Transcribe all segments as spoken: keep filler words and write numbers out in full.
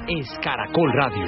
es Caracol Radio.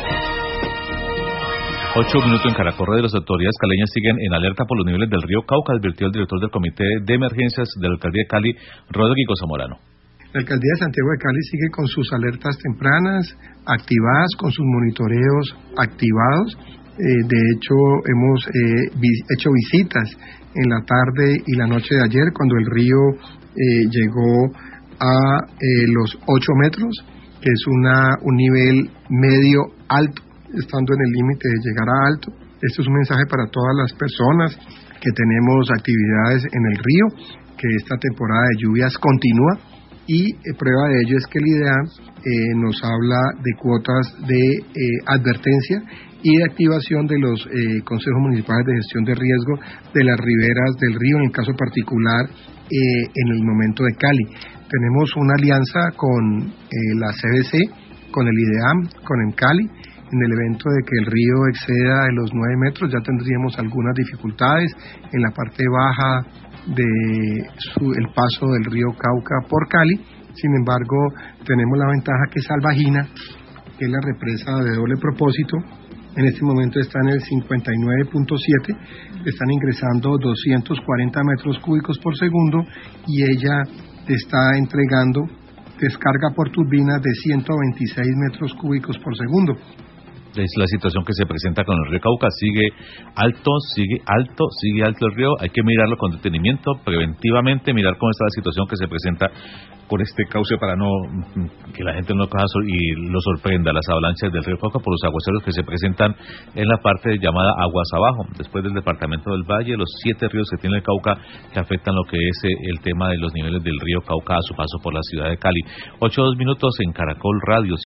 Ocho minutos en Caracol Radio. Las autoridades caleñas siguen en alerta por los niveles del río Cauca, advirtió el director del Comité de Emergencias de la Alcaldía de Cali, Rodrigo Zamorano. La Alcaldía de Santiago de Cali sigue con sus alertas tempranas activadas, con sus monitoreos activados. Eh, de hecho, hemos eh, vi- hecho visitas en la tarde y la noche de ayer, cuando el río eh, llegó a eh, los ocho metros, que es una un nivel medio alto, estando en el límite de llegar a alto. Esto es un mensaje para todas las personas que tenemos actividades en el río, que esta temporada de lluvias continúa, y eh, prueba de ello es que el IDEAM eh, nos habla de cuotas de eh, advertencia y de activación de los eh, consejos municipales de gestión de riesgo de las riberas del río, en el caso particular eh, en el momento de Cali. Tenemos una alianza con eh, la C B C, con el IDEAM, con ENCALI. En el evento de que el río exceda de los nueve metros, ya tendríamos algunas dificultades en la parte baja de su, el paso del río Cauca por Cali. Sin embargo, tenemos la ventaja que Salvajina, que es la represa de doble propósito, en este momento está en el cincuenta y nueve punto siete, están ingresando doscientos cuarenta metros cúbicos por segundo, y ella está entregando descarga por turbina de ciento veintiséis metros cúbicos por segundo. Es la situación que se presenta con el río Cauca. Sigue alto, sigue alto, sigue alto el río. Hay que mirarlo con detenimiento, preventivamente, mirar cómo está la situación que se presenta con este cauce para no que la gente no coja y lo sorprenda las avalanchas del río Cauca por los aguaceros que se presentan en la parte llamada aguas abajo, después del departamento del Valle, los siete ríos que tiene el Cauca que afectan lo que es el tema de los niveles del río Cauca a su paso por la ciudad de Cali. Ocho dos minutos en Caracol Radio.